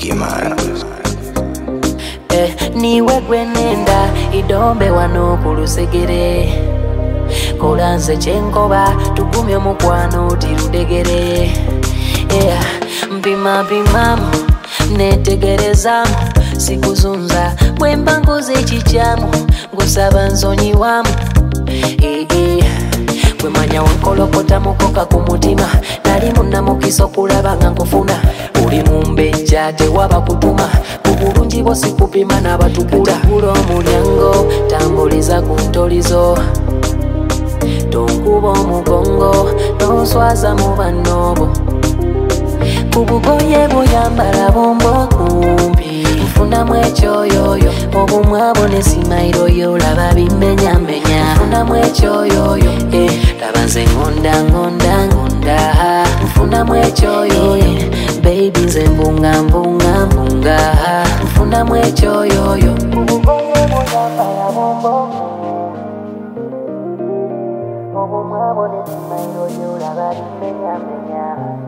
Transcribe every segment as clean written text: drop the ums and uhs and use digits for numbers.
Ricky Miles. Niwe gwenenda idombe wano kulusegere kolanze chenkoba tugumye mukwano tirudegere mpima netegerezamu sikuzunza bwemba ngoze ekichamu ngusaba nzonyiwamu gwemanya wankolokota mukoka ku mutima nali munnamukiso kulaba nga nkufuna uli mumbejja tewaba kutuma kubulungi bwo sikupima n'abatukula gula omulyango tambuliza ku ntolizo tonkuba omugongo noswaza mu bannobo kubugoye buyambala bombo kumpi nfunamu ekyoyoyo obumwabo ne simairo laba bimenyamenya nfunamu ekyoyoyo laba nze ngonda nfunamu ekyoyoyo baby nze mbunga nfunamu ekyoyoyo kubugoye buyambala bombo obumwabo ne simairo laba bimenyamenya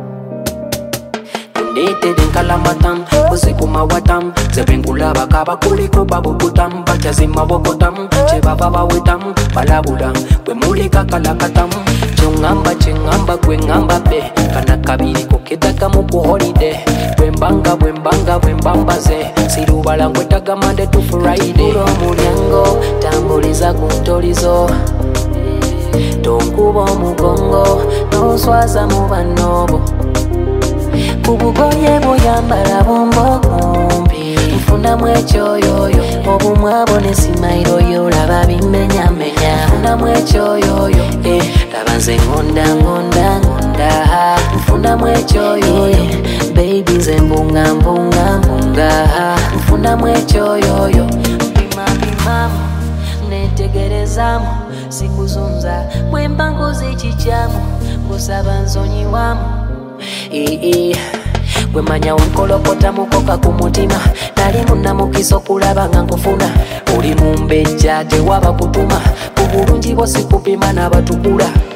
Dated in Kalamatam, Osikuma Watam, Zebingula Bakaba Kuliko Babukutam, Bajazima Bokotam, Chebaba Witam, Balabudam, Wemulika Kalakatam, Chungamba, Gwengamba Be, Kanakabi, Kokitaka Muku Holiday, Wembanga Ze, Sirubala Wetaga Monday to Friday, Mulyango, Tamboliza Kuntolizo, Tonkubo Mugongo, no Swaza Mubanobo. Kubugoye buyambala bombo kumpi nfunamu ekyoyoyo obumwabo ne simairo laba bimenyamenya nfunamu ekyoyoyo laba nze ngonda nfunamu ekyoyoyo baby nze mbunga nfunamu ekyoyoyo pimamu netegerezamu sikuzunza bwemba ngoze ekichamu ngusaba nzonyiwamu gwemanya wankolokota mukoka ku mutima nali munnamukiso kulaba nga nkufuna uli mumbejja tewaba kutuma kubulungi bwo sikupima n'abatukula